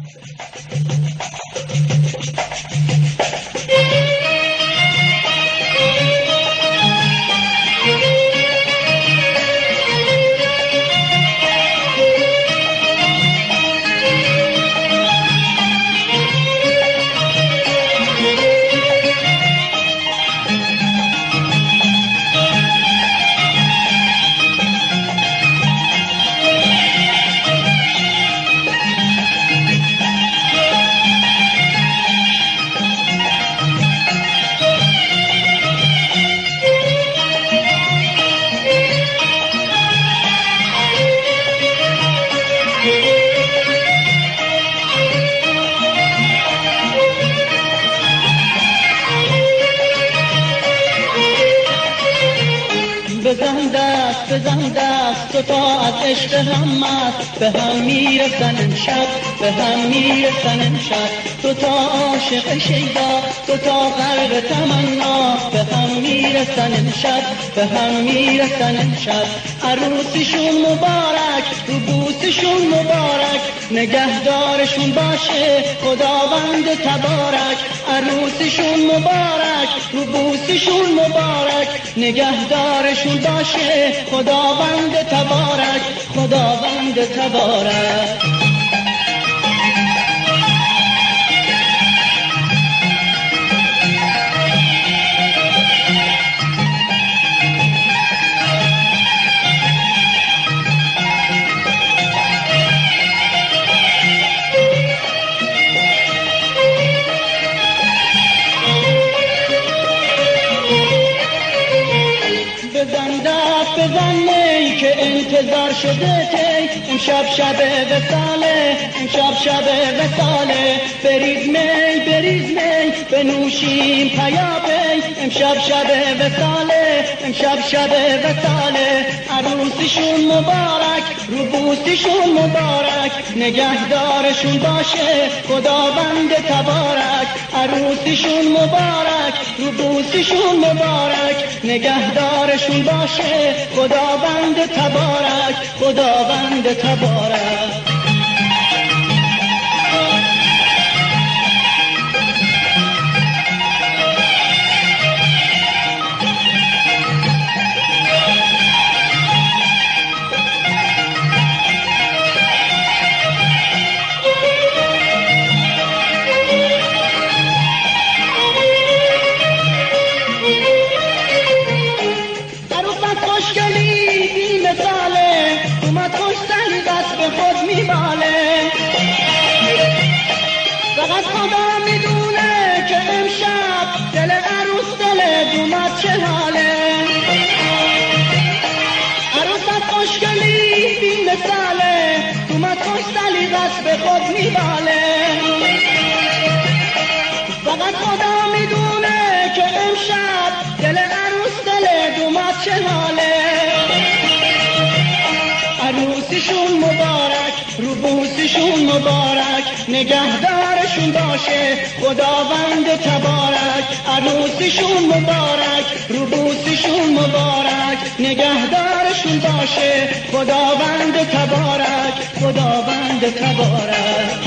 بزن دست تو تا از عشق همت به هم میرسن امشب، به هم میرسن امشب. تو تا عاشق شیدا، تو تا غرق تمنا، به هم میرسن امشب، به هم میرسن امشب. عروسیشون مبارک، رو بوسشون مبارک، نگهدارشون باشه خداوند تبارک. عروسیشون مبارک، رو بوسشون مبارک، نگهدارشون باشه خداوند تبارک، خداوند تبارک. بزن نی که انتظار شده تی، امشب شب وصاله، امشب شب وصاله. بریز می بریز می بنوشیم پیاپی، امشب شب وصاله، امشب شب وصاله. عروسیشون مبارک، رو بوسیشون مبارک، نگهدارشون باشه خداوند تبارک. عروسیشون مبارک، رو بوسیشون مبارک، نگهدارشون باشه خداوند تبارک، خداوند تبارک. فقط خدا میدونه که امشب دل عروس دل دومت چه حاله. عروست خوشگلی بی مثاله، دومت خوش سلیقت به خود میباله. فقط خدا میدونه که امشب دل عروس دل دومت چه حاله. عروسیشون مبارک، رو بوسیشون مبارک، نگهدارشون باشه خداوند تبارک. عروسیشون مبارک، رو بوسیشون مبارک، نگهدارشون باشه خداوند تبارک، خداوند تبارک.